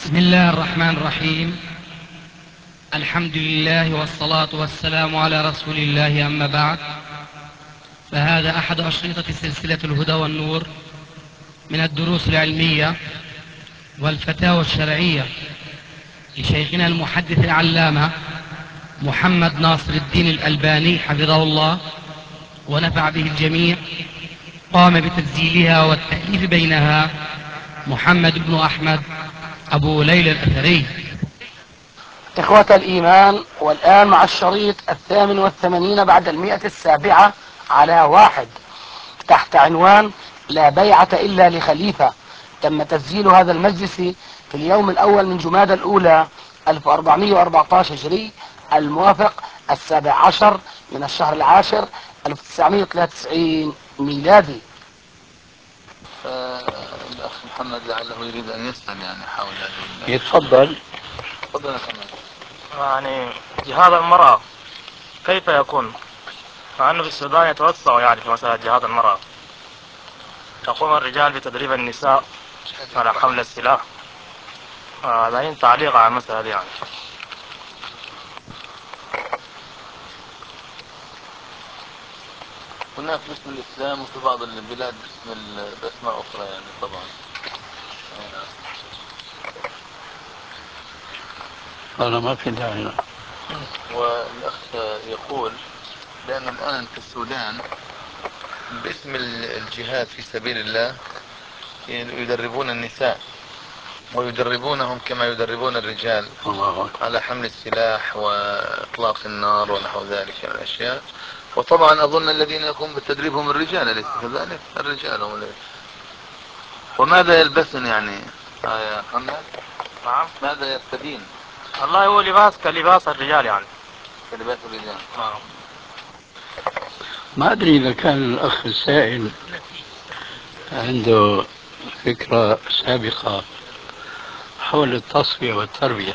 بسم الله الرحمن الرحيم. الحمد لله والصلاة والسلام على رسول الله، أما بعد، فهذا أحد أشرطة سلسلة الهدى والنور من الدروس العلمية والفتاوى الشرعية لشيخنا المحدث العلامة محمد ناصر الدين الألباني حفظه الله ونفع به الجميع. قام بتسجيلها والتأليف بينها محمد بن أحمد أبو ليلى الأثري. إخوة الإيمان، والآن مع الشريط 88 بعد 107 على 1 تحت عنوان لا بيعة إلا لخليفة. تم تسجيل هذا المجلس في اليوم الأول من جمادى الأولى 1414 هجري، الموافق 17 من الشهر العاشر 1993 ميلادي. الأخ محمد لعله يريد أن يسأل حول هذه. يتفضل. تفضل يا محمد. جهاد المرأة كيف يكون؟ فأنه في السودان يتوسع في مسألة جهاد المرأة، يقوم الرجال بتدريب النساء على حمل السلاح. هذا تعليق على المسألة دي هناك باسم الإسلام وفي بعض البلاد بأسماء أخرى طبعا. أنا ما في داعي. والأخ يقول لأن الآن في السودان باسم الجهاد في سبيل الله يدربون النساء ويدربونهم كما يدربون الرجال على حمل السلاح وإطلاق النار ونحو ذلك من الأشياء. وطبعا أظن الذين يقوم بتدريبهم الرجال، أليس كذلك؟ الرجال هم الذين. وماذا يلبسن يا محمد؟ نعم. ماذا يرتدين؟ والله هو لباس كلباس الرجال كلباس الرجال. ما أدري إذا كان الأخ السائل عنده فكرة سابقة حول التصفية والتربية.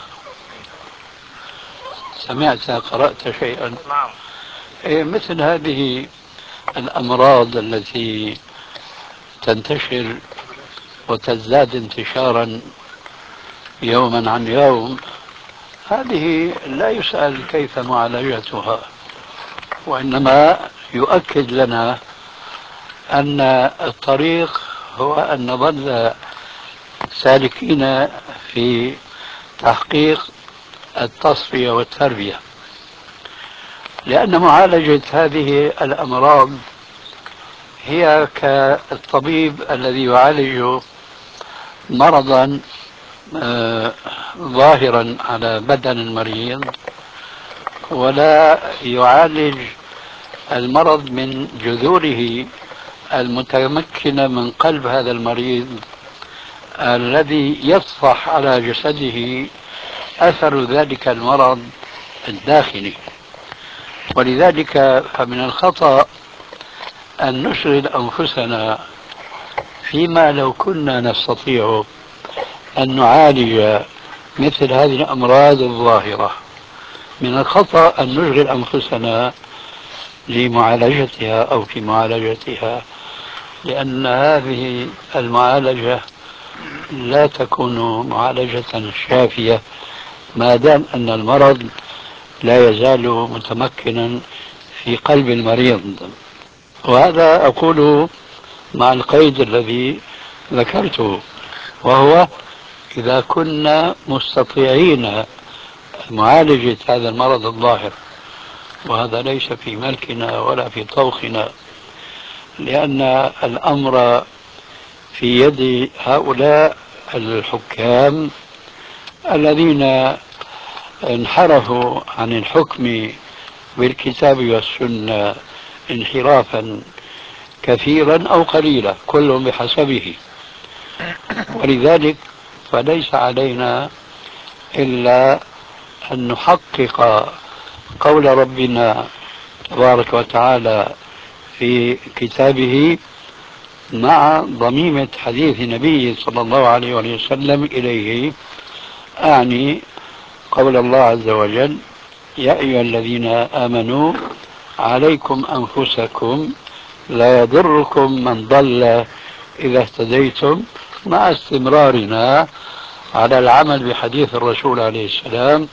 سمعت قرأت شيئا؟ نعم. مثل هذه الأمراض التي تنتشر وتزداد انتشارا يوما عن يوم، هذه لا يسأل كيف معالجتها، وإنما يؤكد لنا أن الطريق هو أن نظل سالكين في تحقيق التصفية والتربية، لأن معالجة هذه الأمراض هي كالطبيب الذي يعالج مرضا ظاهرا على بدن المريض، ولا يعالج المرض من جذوره المتمكنة من قلب هذا المريض الذي يصفح على جسده أثر ذلك المرض الداخلي. ولذلك فمن الخطأ أن نشغل أنفسنا فيما لو كنا نستطيع أن نعالج مثل هذه الأمراض الظاهرة. من الخطأ أن نشغل أنفسنا لمعالجتها أو في معالجتها، لأن هذه المعالجة لا تكون معالجة شافية ما دام أن المرض لا يزال متمكنا في قلب المريض. وهذا أقوله مع القيد الذي ذكرته، وهو إذا كنا مستطيعين معالجة هذا المرض الظاهر، وهذا ليس في ملكنا ولا في طوخنا، لأن الأمر في يد هؤلاء الحكام الذين انحرفوا عن الحكم بالكتاب والسنة انحرافا كثيرا أو قليلا، كل بحسبه. ولذلك فليس علينا إلا أن نحقق قول ربنا تبارك وتعالى في كتابه مع ضميمة حديث نبيه صلى الله عليه وسلم إليه، أعني قول الله عز وجل: يا أيها الذين آمنوا عليكم أنفسكم لا يضركم من ضل إذا اهتديتم، مع استمرارنا على العمل بحديث الرسول عليه السلام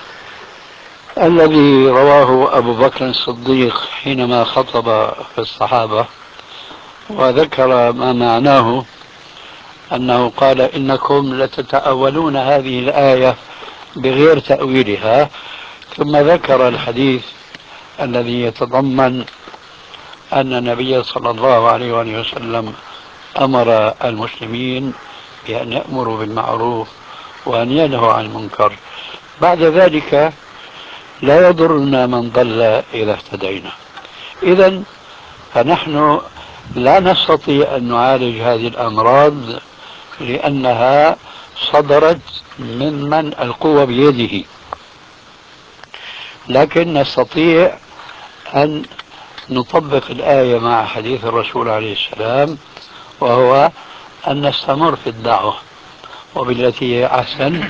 الذي رواه أبو بكر الصديق حينما خطب في الصحابة، وذكر ما معناه أنه قال: إنكم لتتأولون هذه الآية بغير تأويلها، ثم ذكر الحديث الذي يتضمن أن النبي صلى الله عليه وآله وسلم أمر المسلمين بأن يأمروا بالمعروف وأن ينهوا عن المنكر. بعد ذلك لا يضرنا من ضل إذا اهتدينا. إذن فنحن لا نستطيع أن نعالج هذه الأمراض لأنها صدرت ممن القوة بيده، لكن نستطيع أن نطبق الآية مع حديث الرسول عليه السلام، وهو أن نستمر في الدعوة وبالتي هي أحسن،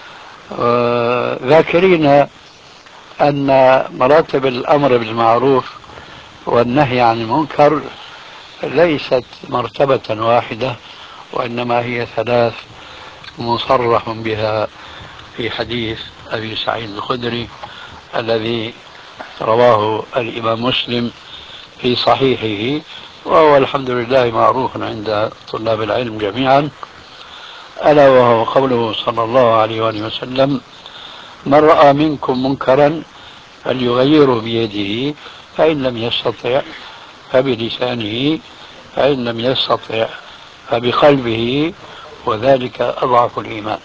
ذاكرين أن مراتب الأمر بالمعروف والنهي عن المنكر ليست مرتبة واحدة، وإنما هي ثلاث مصرح بها في حديث أبي سعيد الخدري الذي رواه الإمام مسلم في صحيحه، وهو الحمد لله معروف عند طلاب العلم جميعا، ألا وهو قوله صلى الله عليه وآله وسلم: من رأى منكم منكرا فليغيره بيده، فإن لم يستطع فبلسانه، فإن لم يستطع فبقلبه، وذلك أضعف الإيمان.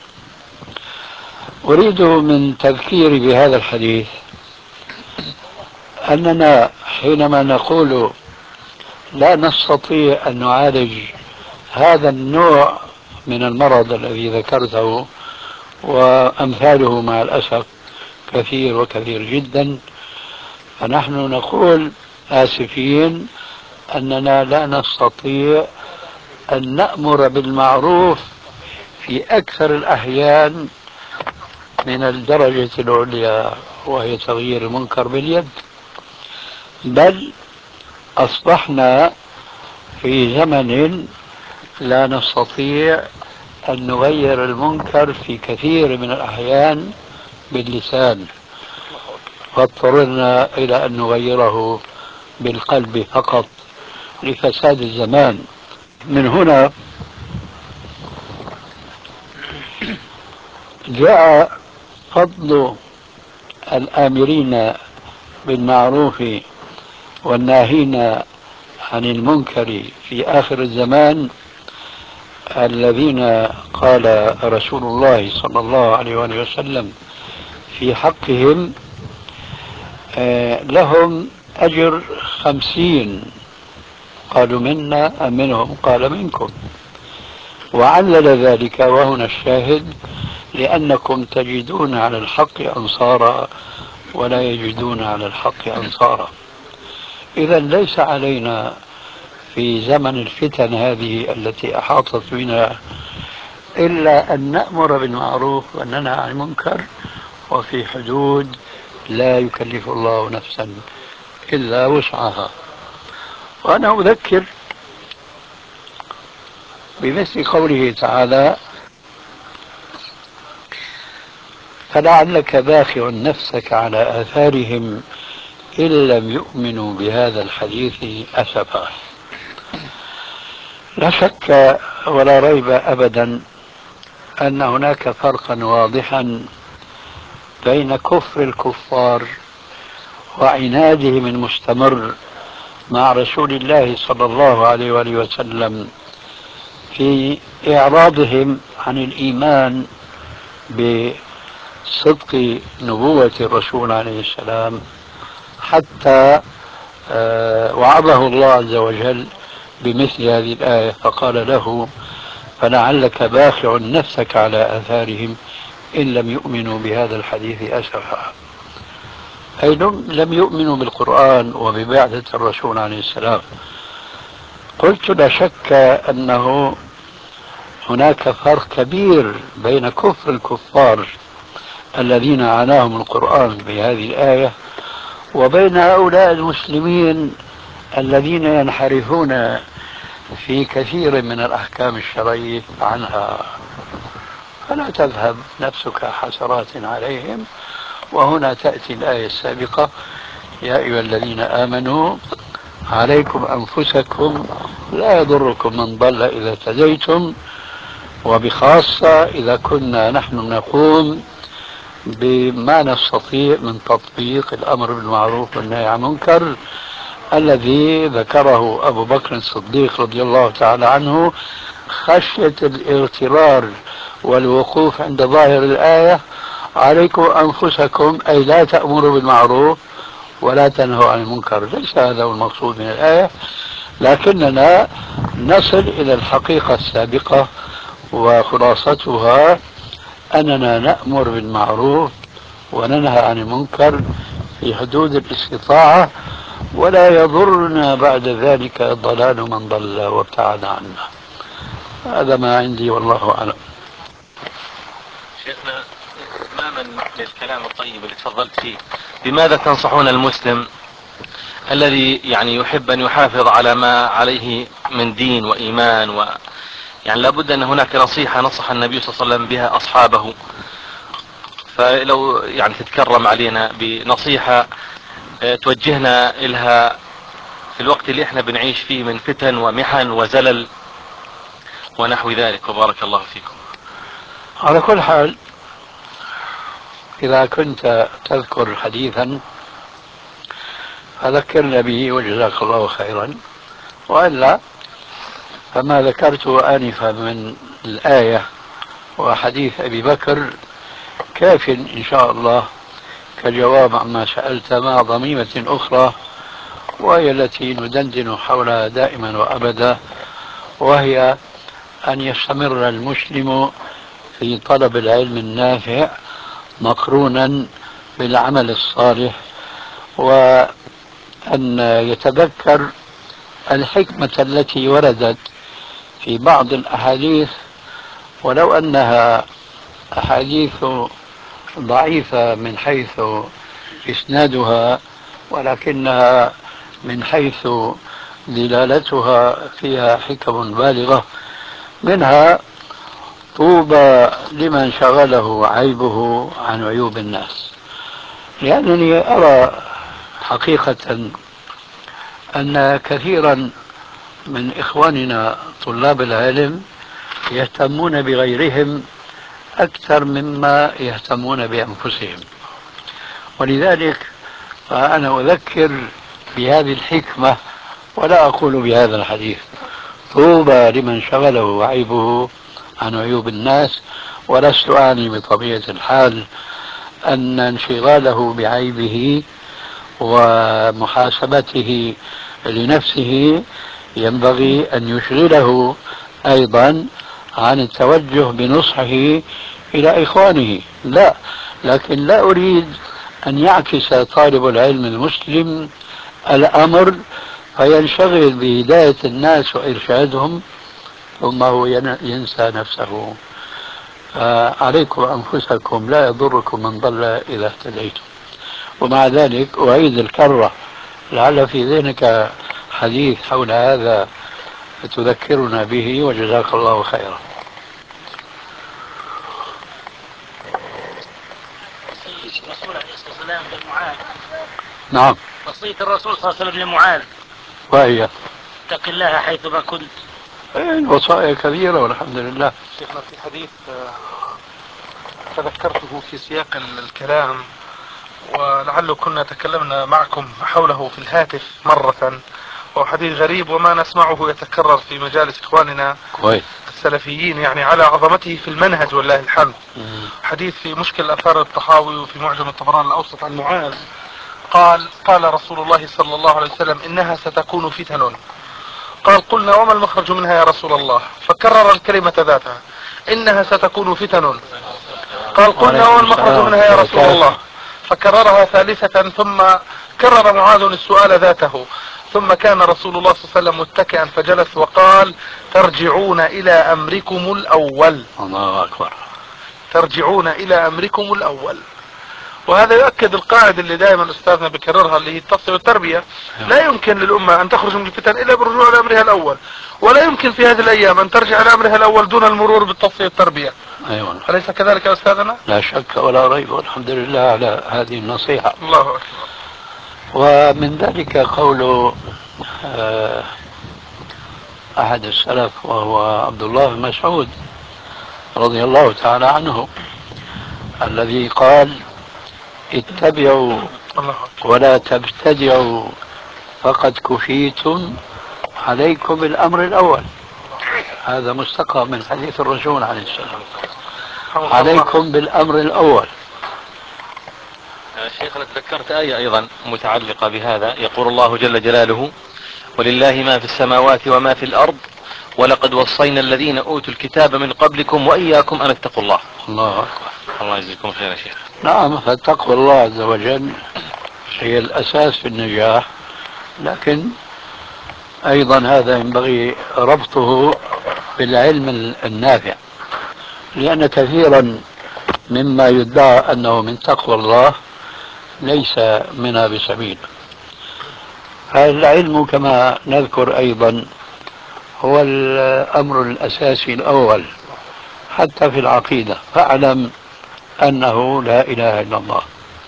أريد من تذكيري بهذا الحديث أننا حينما نقول لا نستطيع أن نعالج هذا النوع من المرض الذي ذكرته، وأمثاله مع الأسف كثير وكثير جدا، فنحن نقول آسفين أننا لا نستطيع أن نأمر بالمعروف في أكثر الأحيان من الدرجة العليا، وهي تغيير المنكر باليد، بل أصبحنا في زمن لا نستطيع أن نغير المنكر في كثير من الأحيان باللسان، فاضطررنا إلى أن نغيره بالقلب فقط لفساد الزمان. من هنا جاء فضل الآمرين بالمعروف والناهين عن المنكر في آخر الزمان، الذين قال رسول الله صلى الله عليه وسلم في حقهم: لهم أجر 50. قالوا: منا أم منهم؟ قال: منكم. وعلل ذلك، وهنا الشاهد: لأنكم تجدون على الحق أنصارا ولا يجدون على الحق أنصارا. إذا ليس علينا في زمن الفتن هذه التي أحاطت بنا إلا أن نأمر بالمعروف وننهى عن المنكر، وفي حدود لا يكلف الله نفسا إلا وسعها. وأنا أذكر بمثل قوله تعالى: فلعلك باخع نفسك على آثارهم إن لم يؤمنوا بهذا الحديث أسفا. لا شك ولا ريب أبدا أن هناك فرقا واضحا بين كفر الكفار وعنادهم المستمر مع رسول الله صلى الله عليه وآله وسلم في إعراضهم عن الإيمان بصدق نبوة الرسول عليه السلام، حتى وعظه الله عز وجل بمثل هذه الآية فقال له: فلعلك باخع نفسك على آثارهم إن لم يؤمنوا بهذا الحديث أسفا. أي لم يؤمنوا بالقرآن وببعثة الرسول عليه السلام. قلت: لا شك أنه هناك فرق كبير بين كفر الكفار الذين عناهم القرآن بهذه الآية وبين هؤلاء المسلمين الذين ينحرفون في كثير من الأحكام الشرعية عنها. فلا تذهب نفسك حسرات عليهم. وهنا تأتي الآية السابقة: يا أيها الذين آمنوا عليكم أنفسكم لا يضركم من ضل إذا اهتديتم. وبخاصة إذا كنا نحن نقوم بما نستطيع من تطبيق الأمر بالمعروف والنهي عن المنكر الذي ذكره أبو بكر الصديق رضي الله تعالى عنه، خشية الاغترار والوقوف عند ظاهر الآية: عليكم أنفسكم، أي لا تأمروا بالمعروف ولا تنهوا عن المنكر. ليس هذا هو المقصود من الآية، لكننا نصل إلى الحقيقة السابقة، وخلاصتها أننا نأمر بالمعروف وننهى عن المنكر في حدود الاستطاعة، ولا يضرنا بعد ذلك ضلال من ضل وابتعد عنا. هذا ما عندي والله أعلم. شيخنا، إتماما للكلام الطيب اللي تفضلت فيه، بماذا تنصحون المسلم الذي يعني يحب أن يحافظ على ما عليه من دين وإيمان يعني لابد أن هناك نصيحة نصح النبي صلى الله عليه وسلم بها أصحابه، فلو يعني تتكرم علينا بنصيحة توجهنا إلها في الوقت اللي احنا بنعيش فيه من فتن ومحن وزلل ونحو ذلك، وبارك الله فيكم. على كل حال، إذا كنت تذكر حديثا فذكرنا به وجزاك الله خيرا، وإلا فما ذكرته آنفا من الآية وحديث أبي بكر كاف إن شاء الله كجواب عما سألت، مع ضميمة أخرى وهي التي ندندن حولها دائما وأبدا، وهي أن يستمر المسلم في طلب العلم النافع مقرونا بالعمل الصالح، وأن يتذكر الحكمة التي وردت في بعض الأحاديث، ولو أنها أحاديث ضعيفة من حيث إسنادها، ولكنها من حيث دلالتها فيها حكم بالغة. منها: طوبى لمن شغله عيبه عن عيوب الناس. لأنني أرى حقيقة أن كثيرا من إخواننا طلاب العلم يهتمون بغيرهم أكثر مما يهتمون بأنفسهم، ولذلك فأنا أذكر بهذه الحكمة ولا أقول بهذا الحديث: طوبى لمن شغله عيبه عن عيوب الناس. ولست أعني بطبيعة الحال أن انشغاله بعيبه ومحاسبته لنفسه ينبغي أن يشغله أيضا عن التوجه بنصحه إلى إخوانه، لا، لكن لا أريد أن يعكس طالب العلم المسلم الأمر فينشغل بهداية الناس وإرشادهم ثم هو ينسى نفسه. عليكم أنفسكم لا يضركم من ضل إذا اهتديتم. ومع ذلك أعيد الكرة، لعل في ذهنك حديث حول هذا تذكرنا به، وجزاك الله خيرا. الرسول عليه الصلاة والسلام لمعاذ. نعم. وصية الرسول صلى الله عليه وسلم لمعاذ: وهي اتق الله حيثما كنت. الوصايا كثيرة والحمد لله. شيخنا، في حديث تذكرته في سياق الكلام، ولعله كنا تكلمنا معكم حوله في الهاتف مرة، وهو حديث غريب وما نسمعه يتكرر في مجالس إخواننا كويس. السلفيين، يعني على عظمته في المنهج والله الحمد. حديث في مشكل آثار الطحاوي وفي معجم الطبراني الأوسط عن معاذ قال رسول الله صلى الله عليه وسلم: إنها ستكون فتن. قال: قلنا: وما المخرج منها يا رسول الله؟ فكرر الكلمة ذاتها: إنها ستكون فتن. قال: قلنا: وما المخرج منها يا رسول الله؟ فكررها ثالثة، ثم كرر معاذ السؤال ذاته. ثم كان رسول الله صلى الله عليه وسلم متكئا فجلس وقال: ترجعون إلى أمركم الأول. الله أكبر. ترجعون إلى أمركم الأول. وهذا يؤكد القاعدة اللي دائما أستاذنا بكررها اللي هي التصفية والتربية. لا يمكن للأمة أن تخرج من الفتن إلا بالرجوع لأمرها الأول، ولا يمكن في هذه الأيام أن ترجع لأمرها الأول دون المرور بالتصفية والتربية. أيوة. أليس كذلك يا أستاذنا؟ لا شك ولا ريب، والحمد لله على هذه النصيحة. الله أكبر. ومن ذلك قول أحد السلف وهو عبد الله بن مسعود رضي الله تعالى عنه، الذي قال: اتبعوا ولا تبتدعوا فقد كفيتم، عليكم بالأمر الأول. هذا مستقى من حديث الرسول عليه السلام، عليكم بالأمر الأول. شيخنا تذكرت آية أيضا متعلقة بهذا، يقول الله جل جلاله: ولله ما في السماوات وما في الأرض ولقد وصينا الذين أوتوا الكتاب من قبلكم وإياكم أن اتقوا الله. الله أكبر. الله يجزيكم خير يا شيخ. نعم، فتقوى الله عز وجل هي الأساس في النجاح، لكن أيضا هذا ينبغي ربطه بالعلم النافع، لأن كثيرا مما يدعى أنه من تقوى الله ليس منها بسبيل. العلم كما نذكر أيضا هو الأمر الأساسي الأول حتى في العقيدة، فاعلم أنه لا إله إلا الله.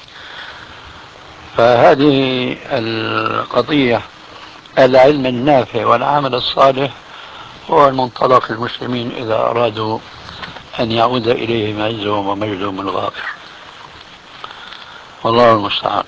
فهذه القضية، العلم النافع والعمل الصالح، هو المنطلق المسلمين إذا أرادوا أن يعود إليهم عزهم ومجدهم الغافر. والله المستعان.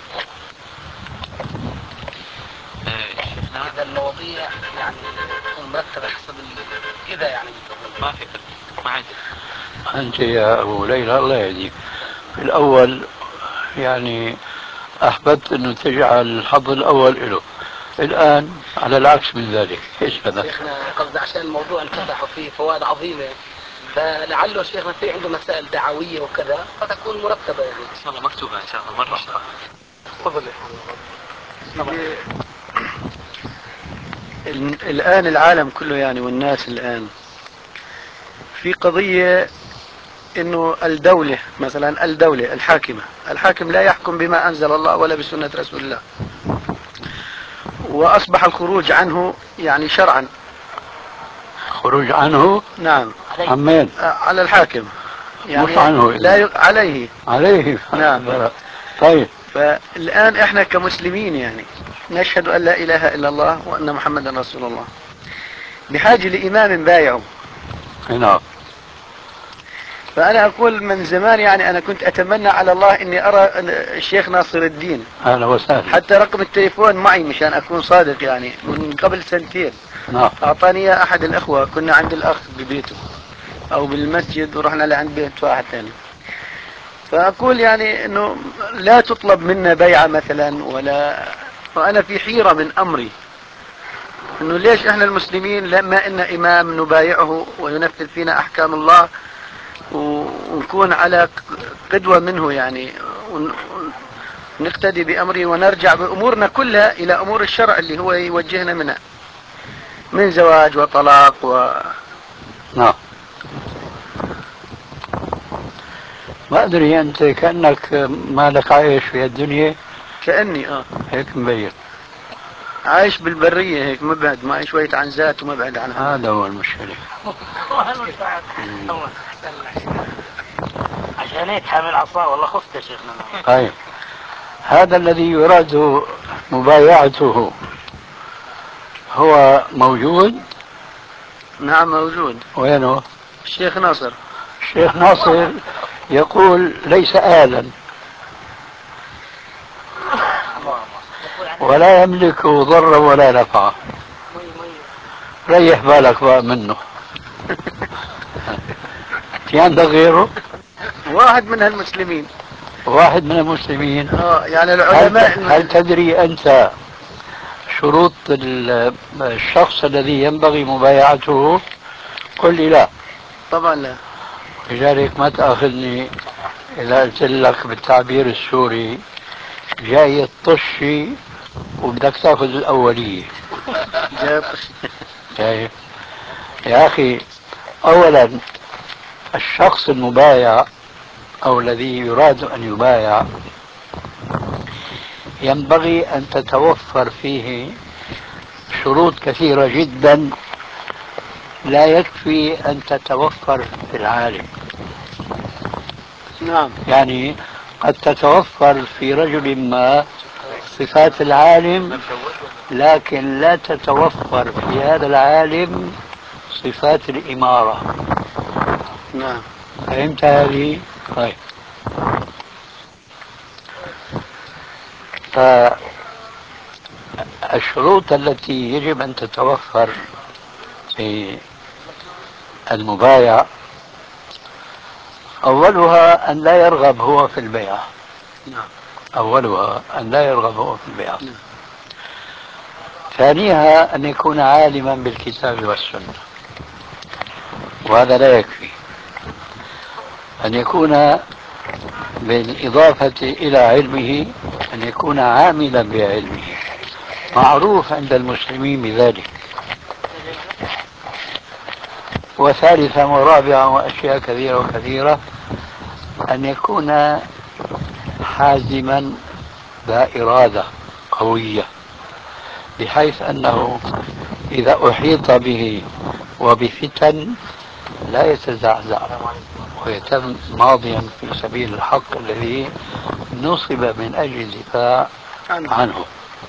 إذا المواضيع يعني تكون مرتبة حسب كذا يعني ما في ما عندي. أنت يا أبو ليلى الله يهديك، في الأول يعني أحببت أنه تجعل الحظ الأول له، الآن على العكس من ذلك. إيش هذا؟ شيخنا قصدي عشان الموضوع انفتح وفيه فوائد عظيمة، فلعله شيخنا في عنده مسائل دعوية وكذا فتكون مرتبة يعني. إن شاء الله مكتوبة إن شاء الله مرة. تفضل. الآن العالم كله يعني والناس الآن في قضية إنه الدولة مثلا، الدولة الحاكم لا يحكم بما أنزل الله ولا بسنة رسول الله، وأصبح الخروج عنه يعني شرعا. خروج عنه؟ نعم. عمين؟ على الحاكم يعني، مش عنه لا عليه. نعم. طيب، فالآن إحنا كمسلمين يعني نشهد أن لا إله إلا الله وأن محمدا رسول الله، بحاجة لإمام بايعه. نعم. فأنا أقول من زمان يعني أنا كنت أتمنى على الله إني أرى الشيخ ناصر الدين. أهلا وسهلا. حتى رقم التليفون معي مشان أكون صادق، يعني من قبل سنتين نعم. أعطاني إياه أحد الأخوة، كنا عند الأخ ببيته أو بالمسجد ورحنا لعند بيت واحد ثاني. فأقول يعني إنه لا تطلب منا بيعة مثلا ولا، وأنا في حيرة من أمري إنه ليش إحنا المسلمين لما إن إمام نبايعه وينفذ فينا أحكام الله ونكون على قدوة منه يعني، ونقتدي بأمره ونرجع بأمورنا كلها إلى أمور الشرع اللي هو يوجهنا منها من زواج وطلاق نعم. ما أدري، أنت كأنك مالك عايش في الدنيا. كأني هيك مبين. عايش بالبرية هيك مبعد، معي شوية عن ذات ومبعد عنها. هذا هو المشكلة. عشان هيك حامل عصا والله خفت يا شيخنا. طيب، هذا الذي يراد مبايعته هو موجود؟ نعم موجود. وينه؟ الشيخ ناصر. الشيخ ناصر يقول ليس آلا ولا يملك ضرا ولا نفعا. ريح بالك بقى منه. في عندك غيره؟ واحد من المسلمين. واحد من المسلمين. يعني العلماء. هل تدري أنت شروط الشخص الذي ينبغي مبايعته؟ قل لي لا. طبعا لا. لذلك ما تأخذني إذا قلت لك بالتعبير السوري جاي الطشي وبدك تاخذ الأولية. شايف يا أخي؟ أولا الشخص المبايع أو الذي يراد أن يبايع ينبغي أن تتوفر فيه شروط كثيرة جدا، لا يكفي أن تتوفر في العالم. نعم. يعني قد تتوفر في رجل ما صفات العالم، لكن لا تتوفر في هذا العالم صفات الإمارة. نعم. فهمت هذه؟ طيب. فالشروط التي يجب أن تتوفر في المبايع أولها أن لا يرغب هو في البيع. نعم. أولها أن لا يرغب هو في البيع. نعم. ثانيها أن يكون عالما بالكتاب والسنة، وهذا لا يكفي. أن يكون بالإضافة إلى علمه أن يكون عاملا بعلمه، معروف عند المسلمين بذلك. وثالثا ورابعا وأشياء كثيرة وكثيرة، أن يكون حازما ذا إرادة قوية، بحيث أنه إذا أحيط به وبفتن لا يتزعزع ويتم ماضيا في سبيل الحق الذي نصب من أجل الدفاع عنه.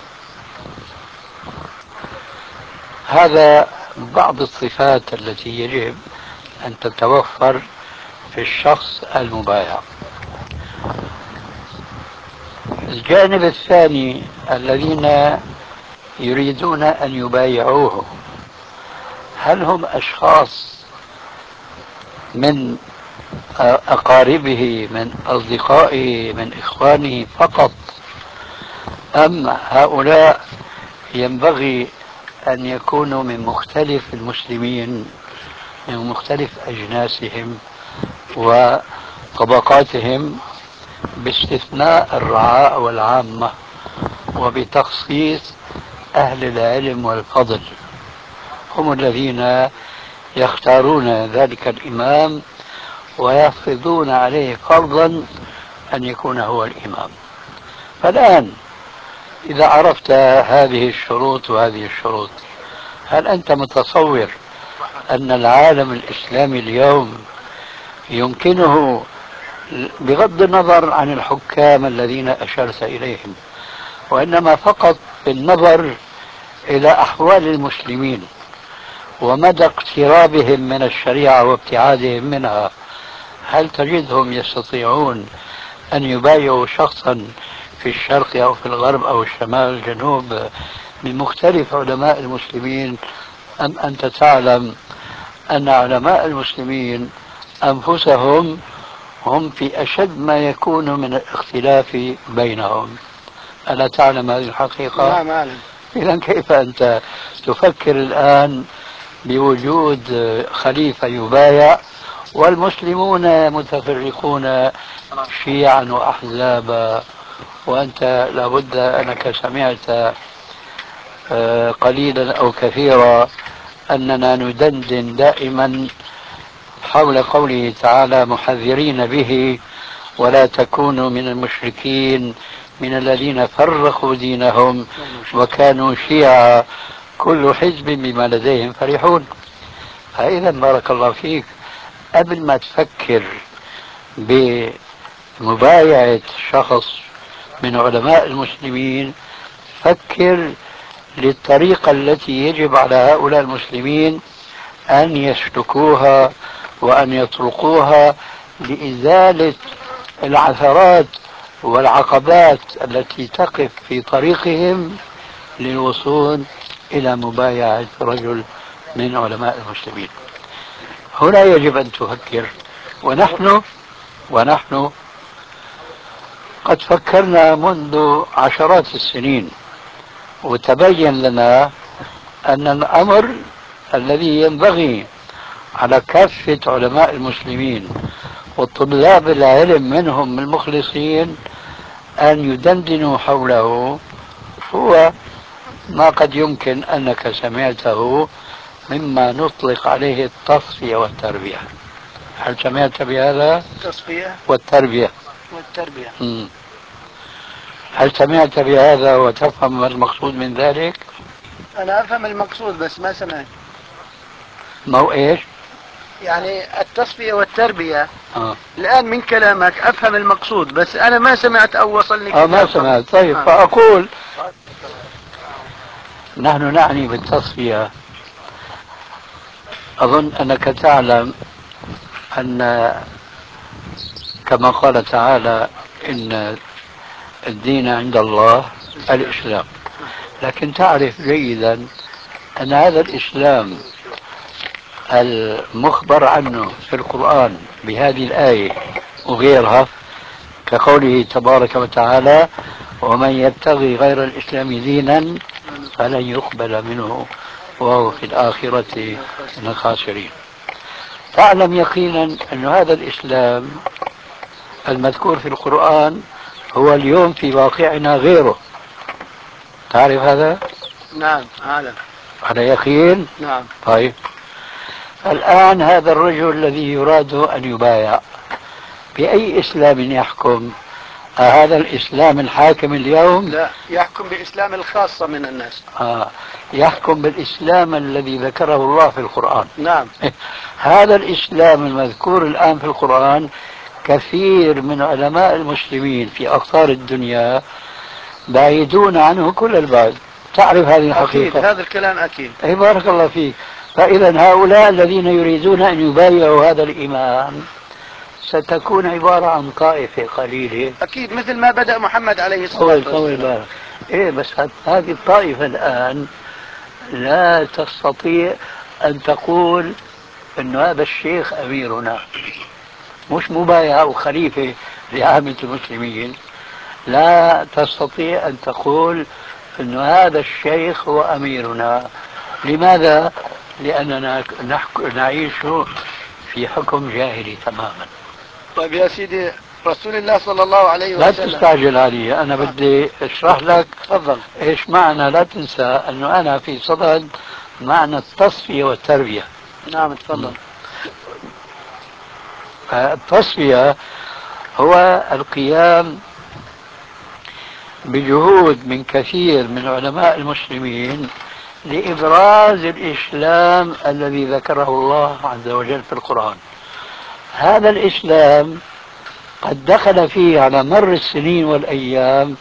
هذا بعض الصفات التي يجب أن تتوفر في الشخص المبايع. الجانب الثاني الذين يريدون أن يبايعوه، هل هم أشخاص من أقاربه، من أصدقائه، من إخوانه فقط، أم هؤلاء ينبغي أن يكونوا من مختلف المسلمين، من مختلف أجناسهم وطبقاتهم، باستثناء الرعاء والعامة، وبتخصيص أهل العلم والفضل، هم الذين يختارون ذلك الإمام ويفرضون عليه فرضا أن يكون هو الإمام. فالآن إذا عرفت هذه الشروط وهذه الشروط، هل أنت متصور أن العالم الإسلامي اليوم يمكنه، بغض النظر عن الحكام الذين أشرت إليهم، وإنما فقط بالنظر إلى أحوال المسلمين ومدى اقترابهم من الشريعة وابتعادهم منها، هل تجدهم يستطيعون أن يبايعوا شخصا في الشرق أو في الغرب أو الشمال الجنوب من مختلف علماء المسلمين؟ أم أنت تعلم أن علماء المسلمين أنفسهم هم في أشد ما يكون من الاختلاف بينهم؟ ألا تعلم هذه الحقيقة؟ نعم أعلم. إذا كيف أنت تفكر الآن بوجود خليفة يبايع والمسلمون متفرقون شيعا وأحزابا؟ وأنت لابد أنك سمعت قليلا أو كثيرا أننا ندندن دائما حول قوله تعالى محذرين به ولا تكونوا من المشركين من الذين فرقوا دينهم وكانوا شيعا كل حزب بما لديهم فرحون. فإذا بارك الله فيك، قبل ما تفكر بمبايعة شخص من علماء المسلمين، فكر للطريقة التي يجب على هؤلاء المسلمين أن يسلكوها وأن يطرقوها لإزالة العثرات والعقبات التي تقف في طريقهم للوصول إلى مبايعة رجل من علماء المسلمين. هنا يجب أن تفكر، ونحن قد فكرنا منذ عشرات السنين، وتبين لنا أن الأمر الذي ينبغي على كافة علماء المسلمين وطلاب العلم منهم المخلصين أن يدندنوا حوله هو ما قد يمكن أنك سمعته مما نطلق عليه التصفية والتربية. هل سمعت بهذا؟ التصفية والتربية. والتربية. هل سمعت بهذا وتفهم ما المقصود من ذلك؟ أنا أفهم المقصود بس ما سمعت. ما هو إيش؟ يعني التصفية والتربية. الآن من كلامك أفهم المقصود بس أنا ما سمعت أو وصلني كتاب. ما سمعت. طيب فأقول نحن نعني بالتصفية. أظن أنك تعلم أن كما قال تعالى إن الدين عند الله الإسلام، لكن تعرف جيدا أن هذا الإسلام المخبر عنه في القرآن بهذه الآية وغيرها كقوله تبارك وتعالى ومن يبتغي غير الإسلام دينا فلن يقبل منه وهو في الآخرة من الخاسرين. تعلم يقينا أن هذا الإسلام المذكور في القرآن هو اليوم في واقعنا غيره. تعرف هذا؟ نعم أعلم. على يقين؟ نعم. طيب الآن هذا الرجل الذي يراد أن يبايع بأي إسلام يحكم؟ هذا الإسلام الحاكم اليوم؟ لا، يحكم بإسلام الخاصة من الناس. يحكم بالإسلام الذي ذكره الله في القرآن. نعم. هذا الإسلام المذكور الآن في القرآن كثير من علماء المسلمين في أقطار الدنيا بعيدون عنه كل البعد. تعرف هذه الحقيقة؟ أكيد هذا الكلام أكيد. أي بارك الله فيك. فإذا هؤلاء الذين يريدون أن يبايعوا هذا الإمام ستكون عبارة عن طائفة قليلة. أكيد مثل ما بدأ محمد عليه الصلاة والسلام. إيه بس هذه الطائفة الآن لا تستطيع أن تقول أن هذا الشيخ أميرنا، مش مبايع أو خليفة لعامة المسلمين. لا تستطيع أن تقول أن هذا الشيخ هو أميرنا. لماذا؟ لأننا نعيش في حكم جاهلي تماما. طيب يا سيدي رسول الله صلى الله عليه وسلم. لا تستعجل علي، أنا بدي أشرح لك. تفضل. إيش معنى؟ لا تنسى أنه أنا في صدد معنى التصفية والتربية. نعم تفضل. التصفية هو القيام بجهود من كثير من علماء المسلمين لإبراز الإسلام الذي ذكره الله عز وجل في القرآن. هذا الإسلام قد دخل فيه على مر السنين والأيام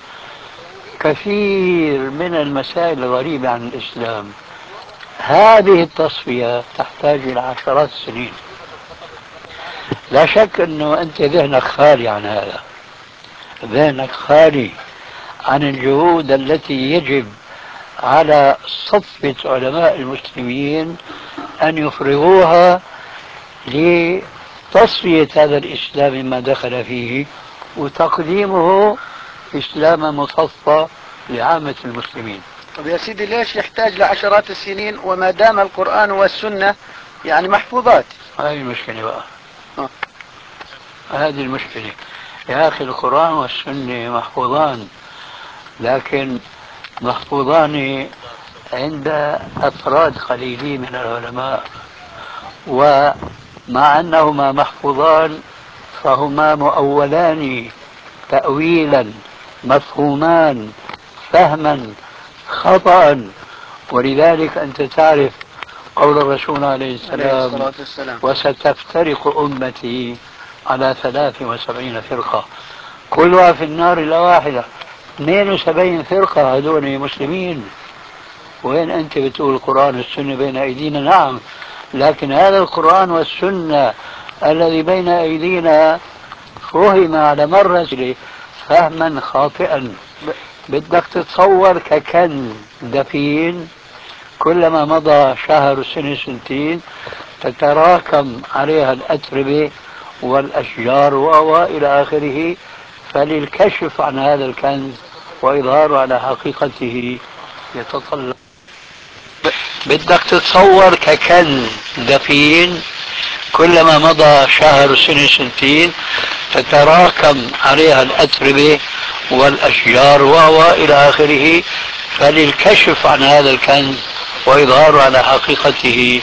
كثير من المسائل الغريبة عن الإسلام. هذه التصفية تحتاج إلى عشرات السنين. لا شك أنه أنت ذهنك خالي عن هذا، ذهنك خالي عن الجهود التي يجب على صفة علماء المسلمين أن يفرغوها لتصفية هذا الإسلام مما دخل فيه وتقديمه إسلام مصفى لعامة المسلمين. طب يا سيدي ليش يحتاج لعشرات السنين وما دام القرآن والسنة يعني محفوظات؟ هذه المشكلة بقى. هذه المشكلة يا أخي. القرآن والسنة محفوظان، لكن محفوظان عند أفراد قليلين من العلماء، ومع أنهما محفوظان فهما مؤولان تأويلا مفهومان فهما خطأ. ولذلك أنت تعرف قول الرسول عليه السلام وستفترق أمتي على 73 فرقة كلها في النار إلا واحدة. 72 فرقة هذول مسلمين. وين أنت بتقول القرآن والسنة بين أيدينا؟ نعم، لكن هذا القرآن والسنة الذي بين أيدينا فهم على مرة فهما خاطئا. بدك تتصور ككنز دفين كلما مضى شهر سنة سنتين تتراكم عليها الأتربة والأشجار وإلى آخره. فللكشف عن هذا الكنز وإظهاره على حقيقته يتطلب. بدك تتصور ككنز دفين كلما مضى شهر سنة سنتين تتراكم عليها الأتربة والأشجار وإلى آخره. فللكشف عن هذا الكنز وإظهاره على حقيقته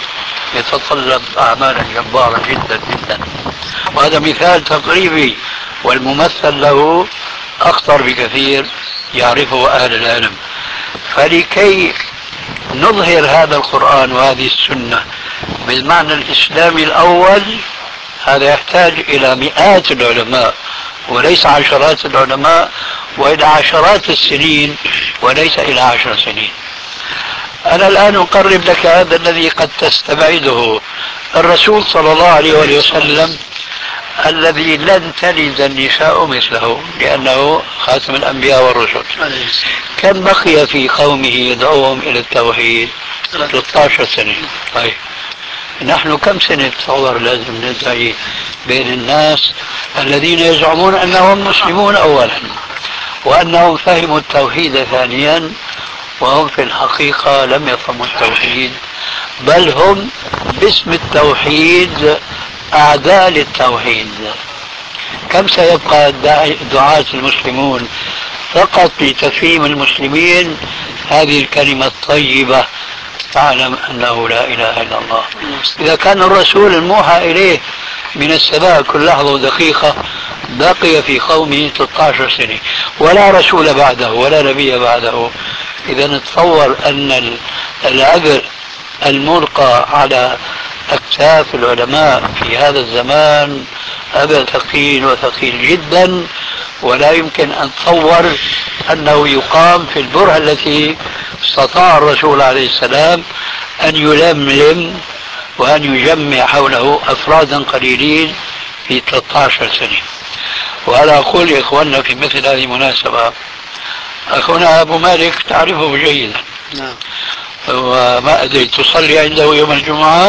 يتطلب أعمالا جبارة جدا جدا. وهذا مثال تقريبي، والممثل له أخطر بكثير يعرفه أهل العلم. فلكي نظهر هذا القرآن وهذه السنة بالمعنى الإسلامي الأول، هذا يحتاج إلى مئات العلماء وليس عشرات العلماء، وإلى عشرات السنين وليس إلى 10 سنين. أنا الآن أقرب لك هذا الذي قد تستبعده. الرسول صلى الله عليه وسلم الذي لن تلد النساء مثله لأنه خاتم الأنبياء والرسل، كم بقي في قومه يدعوهم إلى التوحيد؟ 13 سنة. طيب نحن كم سنة تصور لازم ندعي بين الناس الذين يزعمون أنهم مسلمون أولا وأنهم فهموا التوحيد ثانيا، وهم في الحقيقة لم يفهموا التوحيد، بل هم باسم التوحيد أعداء للتوحيد. كم سيبقى دعاة المسلمون فقط لتفهيم المسلمين هذه الكلمة الطيبة، تعلم أنه لا إله إلا الله. إذا كان الرسول الموحى إليه من السماء كل لحظة ودقيقة بقي في قومه 13 سنة ولا رسول بعده ولا نبي بعده، إذا نتصور أن العبء الملقى على أكتاف العلماء في هذا الزمان عبء ثقيل وثقيل جدا، ولا يمكن أن تصور أنه يقام في البرهة التي استطاع الرسول عليه السلام أن يلملم وأن يجمع حوله أفرادا قليلين في 13 سنة. وأنا أقول لإخواننا في مثل هذه المناسبة، أخونا أبو مالك تعرفه جيدا. نعم. وما أدري تصلي عنده يوم الجمعة؟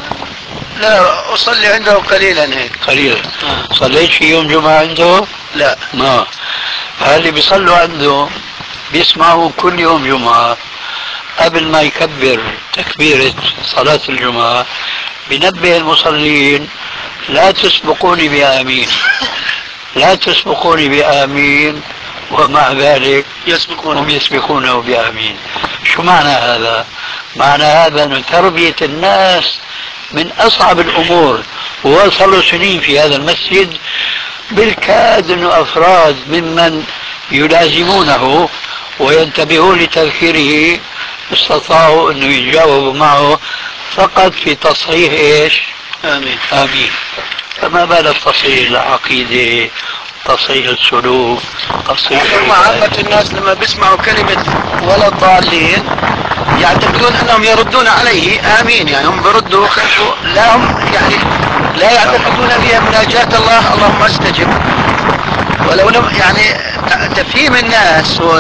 لا أصلي عنده قليلا هيك. قليلا. صليت في يوم جمعة عنده؟ لا. ما اللي بيصلوا عنده بيسمعوا كل يوم جمعة قبل ما يكبر تكبيرة صلاة الجمعة بنبه المصلين: لا تسبقوني بآمين، لا تسبقوني بآمين، ومع ذلك هم يسبقونه بآمين. شو معنى هذا؟ معنى هذا أن تربية الناس من أصعب الأمور، ووصلوا سنين في هذا المسجد بالكاد أن أفراد ممن يلازمونه وينتبهون لتذكيره استطاعوا أن يجاوبوا معه فقط في تصحيح إيش؟ آمين. آمين. فما بالك تصحيح العقيدة، تصحيح السلوك، تصحيح عامة الناس لما بيسمعوا كلمة ولا الضالين يعتقدون أنهم يردون عليه آمين، يعني هم بيردوا لا هم يعني لا يعتقدون فيها مناجاة الله اللهم استجب. ولو يعني تفهيم الناس هون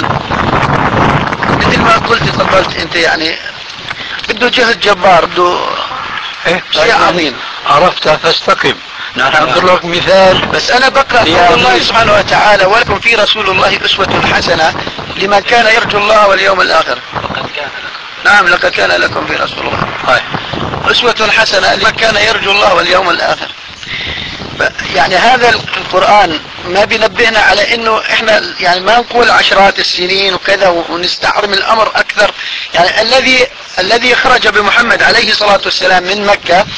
مثل ما قلت تفضلت أنت، يعني بده جهد جبار، بده شيء عظيم. عرفت فاستقم. نحن نضرب لك مثال. بس أنا بقرأ قول الله سبحانه وتعالى: ولكم في رسول الله أسوة حسنة لمن كان يرجو الله واليوم الآخر. نعم، لقد كان لكم في رسول الله أسوة حسنة لمن كان يرجو الله واليوم الآخر. يعني هذا القرآن ما بينبهنا على انه احنا يعني ما نقول عشرات السنين وكذا ونستعرم الامر اكثر. يعني الذي خرج بمحمد عليه الصلاة والسلام من مكة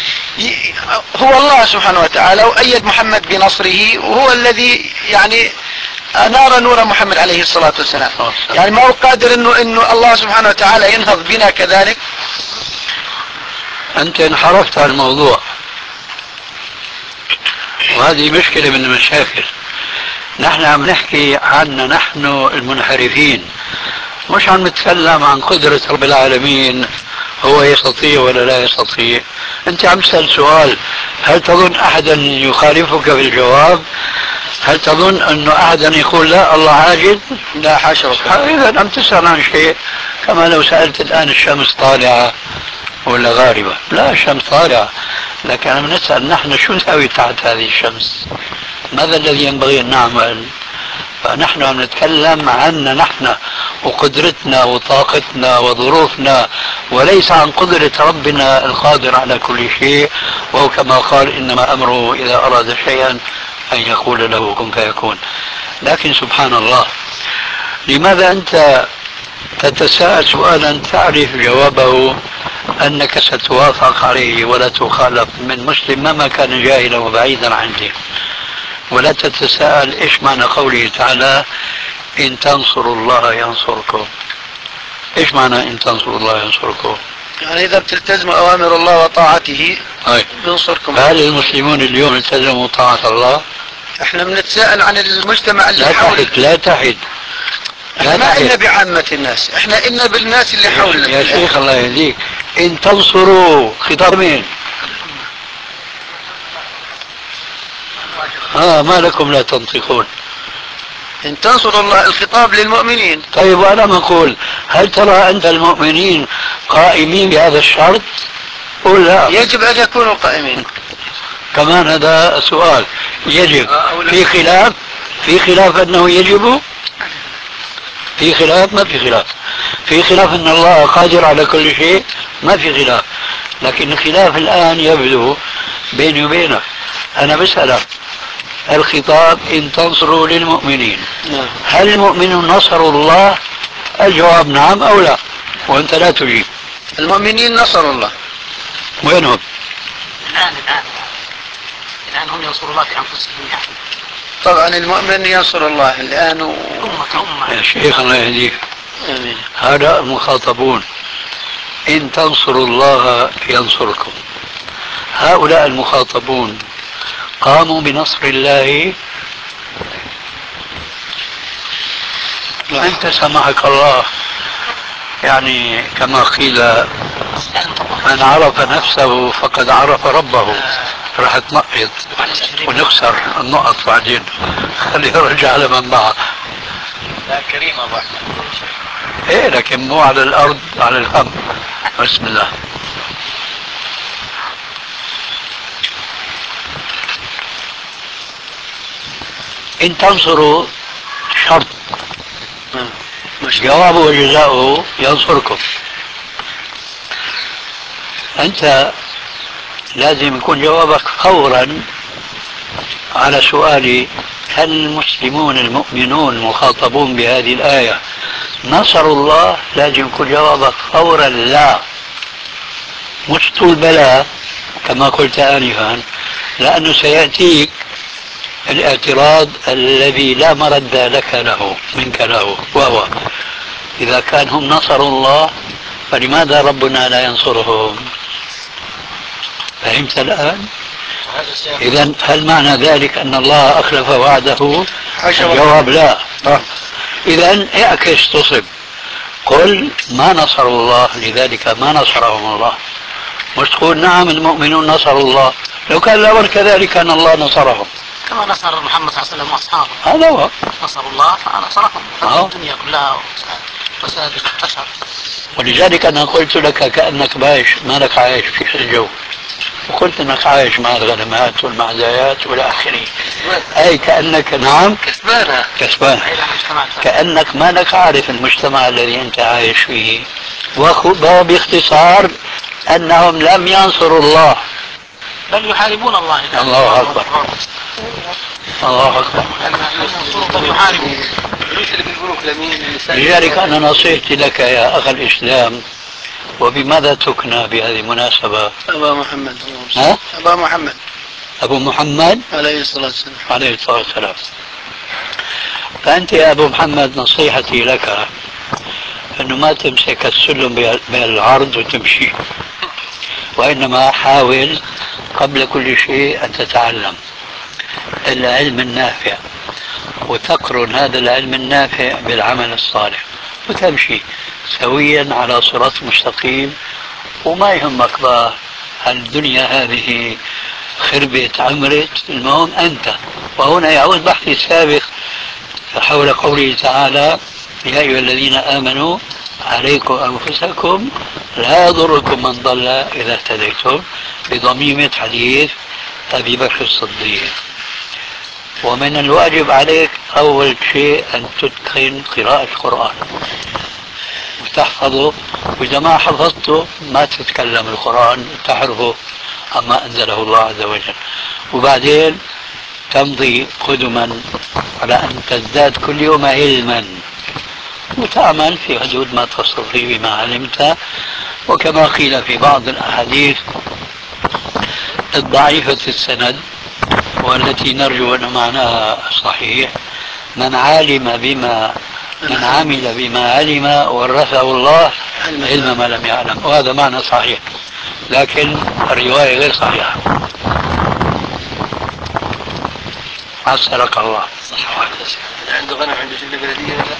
هو الله سبحانه وتعالى، وأيد محمد بنصره، وهو الذي يعني أنار نور محمد عليه الصلاة والسلام. يعني ما هو قادر انه الله سبحانه وتعالى ينهض بنا كذلك. أنت انحرفت عن الموضوع، وهذه مشكلة من المشاكل. نحن عم نحكي عنا نحن المنحرفين، مش عم نتكلم عن قدرة رب العالمين، هو يستطيع ولا لا يستطيع. أنت عم تسأل سؤال، هل تظن أحدا يخالفك في الجواب؟ هل تظن أن أحدا يقول لا الله عاجز؟ لا حاشا. إذا عم تسأل عن شيء كما لو سألت الآن الشمس طالعة ولا غاربة. لا، الشمس طالعة، لكن عم نسأل نحن شو نسوي تحت هذه الشمس؟ ماذا الذي ينبغي أن نعمل؟ فنحن عم نتكلم عنا نحن وقدرتنا وطاقتنا وظروفنا، وليس عن قدرة ربنا القادر على كل شيء، وهو كما قال: إنما أمره إذا أراد شيئا أن يقول له كن فيكون. لكن سبحان الله، لماذا أنت تتساءل سؤالا تعرف جوابه أنك ستوافق عليه ولا تخالف من مسلم مهما كان جاهلا وبعيدا عن دين، ولا تتساءل إيش معنى قوله تعالى إن تنصروا الله ينصركم. إيش معنى إن تنصروا الله ينصركم؟ يعني إذا بتلتزموا أوامر الله وطاعته ينصركم. هل المسلمون اليوم التزموا طاعة الله؟ احنا بنتساءل عن المجتمع اللي حولنا. لا تحد احنا ما إلنا بعامة الناس، احنا إلنا بالناس اللي حولنا. يا شيخ الله يهديك، إن تنصروا خطاب مين؟ ما لكم لا تنطقون؟ إن تنصروا الله الخطاب للمؤمنين. طيب وأنا أقول هل ترى أنت المؤمنين قائمين بهذا الشرط؟ قل لا. يجب أن يكونوا قائمين. كمان هذا سؤال. يجب في خلاف أنه يجب، في خلاف ما في خلاف، في خلاف أن الله قادر على كل شيء ما في خلاف، لكن الخلاف الآن يبدو بيني وبينك. أنا بسألك الخطاب إن تنصروا للمؤمنين، هل المؤمنون نصروا الله؟ الجواب نعم أو لا، وأنت لا تجيب. المؤمنين نصروا الله. وينهم؟ الآن هم ينصروا الله في أنفسهم يعني. طبعا المؤمن ينصر الله الآن أمة. يا شيخ الله يهديك، آمين. هؤلاء المخاطبون إن تنصروا الله ينصركم، هؤلاء المخاطبون قاموا بنصر الله؟ أنت سمحك الله، يعني كما قيل من عرف نفسه فقد عرف ربه. راح تنقط ونكسر النقط بعدين، خليه يرجع لمن معه. لا كريم أبو أحمد. ايه لكن مو على الأرض، على الهم. بسم الله. إن تنصروا شرط، جوابه وجزاؤه ينصركم. أنت لازم يكون جوابك فورا على سؤالي هل المسلمون المؤمنون مخاطبون بهذه الآية نصروا الله؟ لازم يكون جوابك فورا لا، مش طول بلا كما قلت آنفا، لأنه سيأتيك الاعتراض الذي لا مرد لك له منك له، وهو إذا كان هم نصروا الله فلماذا ربنا لا ينصرهم؟ فهمت الآن؟ إذا هل معنى ذلك أن الله أخلف وعده؟ الجواب لا. إذا اعكس تصب، قل ما نصر الله لذلك ما نصرهم الله، مش تقول نعم المؤمنون نصروا الله. لو كان الأمر كذلك كان الله نصرهم كما نصر محمد صلى الله عليه وسلم وأصحابه. هذا هو نصروا الله فنصرهم. الدنيا كلها فساد انتشر. ولذلك أنا قلت لك كأنك ما لك عايش في الجو، وقلت انك عايش مع الغنمات والمعزايات والى اخره، اي كانك نعم كسبان، كانك ما لك عارف المجتمع الذي انت عايش فيه. وباختصار انهم لم ينصروا الله بل يحاربون الله. الله اكبر، الله اكبر. بل يحاربون. لذلك انا نصيحتي لك يا اخ الاسلام، وبماذا تكنى بهذه المناسبة؟ أبا محمد. ها؟ أبا محمد. أبو محمد عليه الصلاة والسلام. عليه الصلاة والسلام. فأنت يا أبو محمد نصيحتي لك أنه ما تمسك السلم بالعرض وتمشي، وإنما حاول قبل كل شيء أن تتعلم العلم النافع، وتقرن هذا العلم النافع بالعمل الصالح، وتمشي سويا على صراط مستقيم. وما يهمك بقى الدنيا هذه خربت عمرت، المهم أنت. وهنا يعود بحثي السابق حول قوله تعالى يا أيها الذين آمنوا عليكم أنفسكم لا يضركم من ضل إذا اهتديتم، بضميمة حديث أبي بكر الصديق. ومن الواجب عليك أول شيء أن تتقن قراءة القرآن وتحفظه، وإذا ما حفظته ما تتكلم القرآن تعرفه أما أنزله الله عز وجل. وبعدين تمضي قدما على أن تزداد كل يوم علما، وتعمل في حدود ما تستطيع بما علمت. وكما قيل في بعض الأحاديث الضعيفة السند والتي نرجو أن معناها صحيح: من عمل بما علم ورثه الله علم ما لم يعلم. وهذا معنى صحيح، لكن الرواية غير صحيحة. عسلك الله. صح واحد عنده غنم عنده جبنة بلدية ولا؟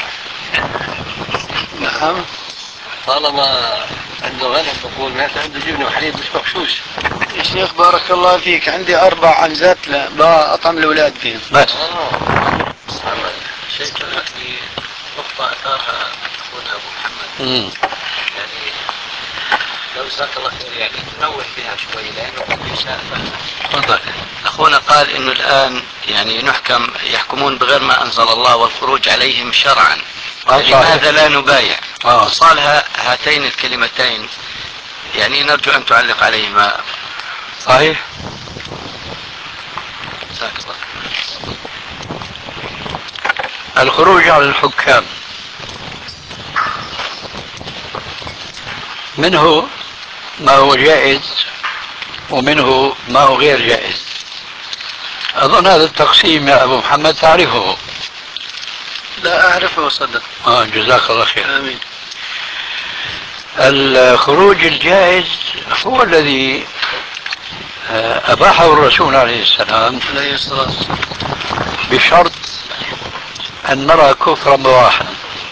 نعم. طالما عنده غنم بقول معناته عنده جبنة وحليب مش مغشوش. يا شيخ بارك الله فيك، عندي 4 عنزات أطعم الأولاد فيهم. بس. شيء في نقطة أثارها أخونا أبو محمد. يعني لو جزاك الله خير يعني تنوه بها شوي لأنه قد يشاء فهمها. تفضل. أخونا قال إنه الآن يعني يحكمون بغير ما أنزل الله والخروج عليهم شرعا. لماذا لا نبايع؟ وصال هاتين الكلمتين يعني نرجو أن تعلق عليهما. صحيح. جزاك الله. الخروج على الحكام منه ما هو جائز ومنه ما هو غير جائز. أظن هذا التقسيم يا أبو محمد تعرفه. لا أعرفه صدق. جزاك الله خير. آمين. الخروج الجائز هو الذي أباحه الرسول عليه السلام بشرط أن نرى كفرا بواحا.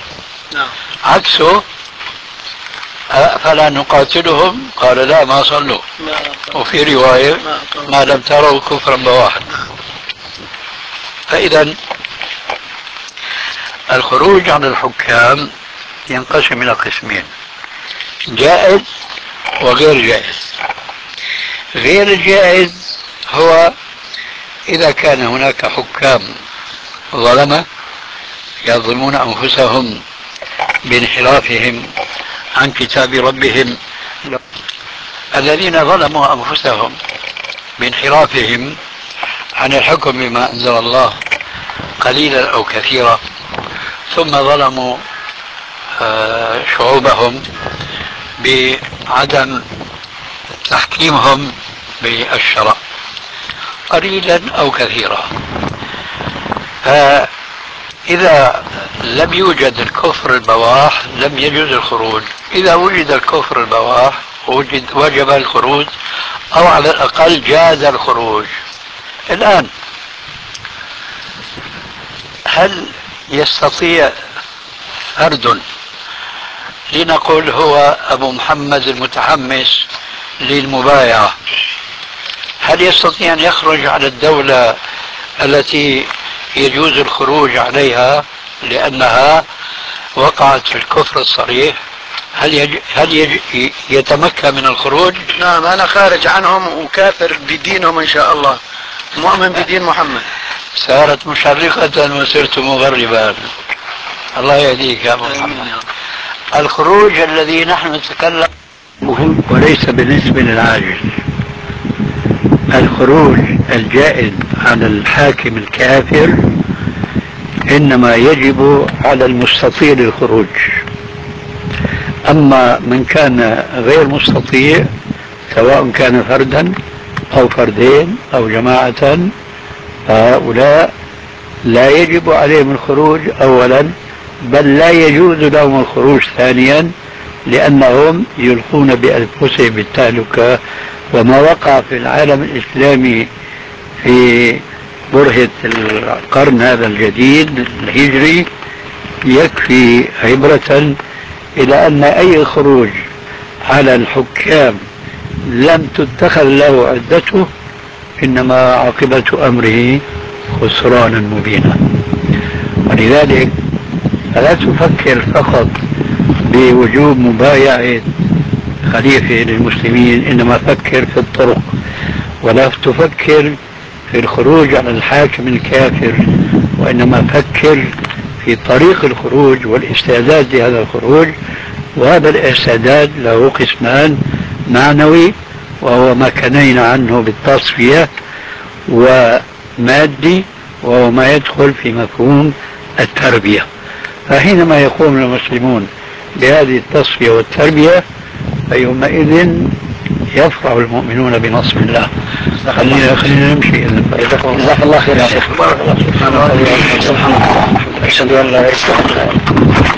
عكسه فلا نقاتلهم، قال لا ما صلوا. وفي رواية ما لم تروا كفرا بواحا. فإذا الخروج عن الحكام ينقسم إلى قسمين: جائز وغير جائز. غير الجائز هو إذا كان هناك حكام ظلمة يظلمون أنفسهم بانحرافهم عن كتاب ربهم، الذين ظلموا أنفسهم بانحرافهم عن الحكم بما أنزل الله قليلا أو كثيرا، ثم ظلموا شعوبهم بعدم تحكيمهم بالشرع قليلا أو كثيرا. فإذا لم يوجد الكفر البواح لم يجوز الخروج. إذا وجد الكفر البواح وجب الخروج، أو على الأقل جاز الخروج. الآن هل يستطيع فرد، لنقول هو أبو محمد المتحمس للمبايعة، هل يستطيع أن يخرج على الدولة التي يجوز الخروج عليها لأنها وقعت في الكفر الصريح؟ هل يتمكن من الخروج؟ نعم، أنا خارج عنهم وكافر بدينهم إن شاء الله، مؤمن بدين محمد. صارت مشرقة وصرت مغربا. الله يهديك يا أبو محمد. الخروج الذي نحن نتكلم مهم وليس بالنسبة للعاجز. الخروج الجائز على الحاكم الكافر إنما يجب على المستطيع للخروج. أما من كان غير مستطيع سواء كان فردا أو فردين أو جماعة، فهؤلاء لا يجب عليهم الخروج أولا، بل لا يجوز لهم الخروج ثانيا، لأنهم يلقون بأنفسهم بالتهلكة. وما وقع في العالم الإسلامي في برهة القرن هذا الجديد الهجري يكفي عبرة إلى أن أي خروج على الحكام لم تتخذ له عدته إنما عاقبة أمره خسرانا مبينا. ولذلك فلا تفكر فقط بوجوب مبايعة خليفة للمسلمين، إنما فكر في الطرق، ولا تفكر في الخروج على الحاكم الكافر، وإنما فكر في طريق الخروج والاستعداد لهذا الخروج. وهذا الاستعداد له قسمان: معنوي وهو ما كنينا عنه بالتصفية، ومادي وهو ما يدخل في مفهوم التربية. فحينما يقوم المسلمون بهذه التصفية والتربية فيومئذ يفرح المؤمنون بنصر الله. خلينا نمشي. جزاك الله خير يا شيخ. بارك الله فيك. سبحان الله. أشهد أن لا إله إلا الله.